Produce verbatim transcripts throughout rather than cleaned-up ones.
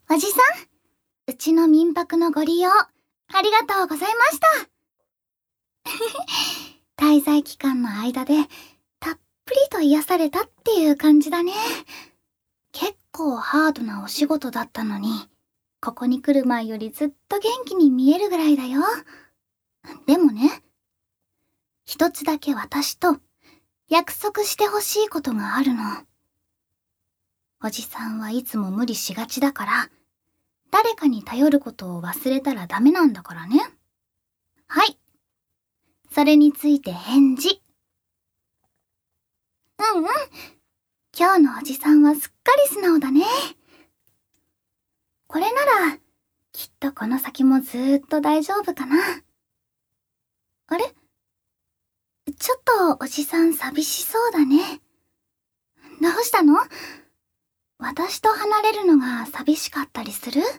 おじさん、うちの民泊のご利用、ありがとうございました。滞在期間の間で、たっぷりと癒されたっていう感じだね。結構ハードなお仕事だったのに、ここに来る前よりずっと元気に見えるぐらいだよ。でもね、一つだけ私と約束してほしいことがあるの。おじさんはいつも無理しがちだから、誰かに頼ることを忘れたらダメなんだからね。はい。それについて返事。うんうん。今日のおじさんはすっかり素直だね。これなら、きっとこの先もずーっと大丈夫かな。あれ？ちょっとおじさん寂しそうだね。どうしたの？私と離れるのが寂しかったりする？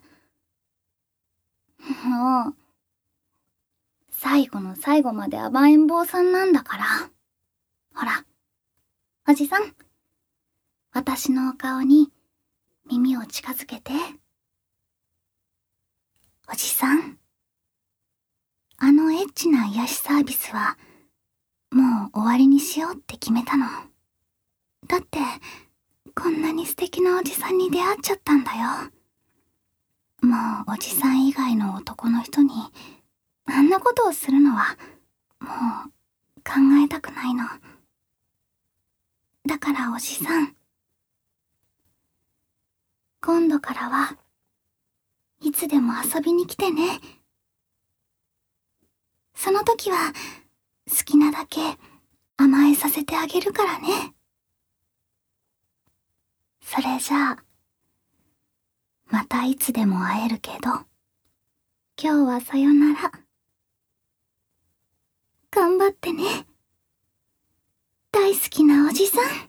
もう、最後の最後まで甘えん坊さんなんだから。ほら、おじさん、私のお顔に耳を近づけて。おじさん、あのエッチな癒しサービスはもう終わりにしようって決めたの。だって、こんなに素敵なおじさんに出会っちゃったんだよ。もうおじさん以外の男の人にあんなことをするのはもう考えたくないの。だからおじさん、今度からはいつでも遊びに来てね。その時は好きなだけ甘えさせてあげるからね。それじゃあ、またいつでも会えるけど、今日はさよなら。頑張ってね。大好きなおじさん。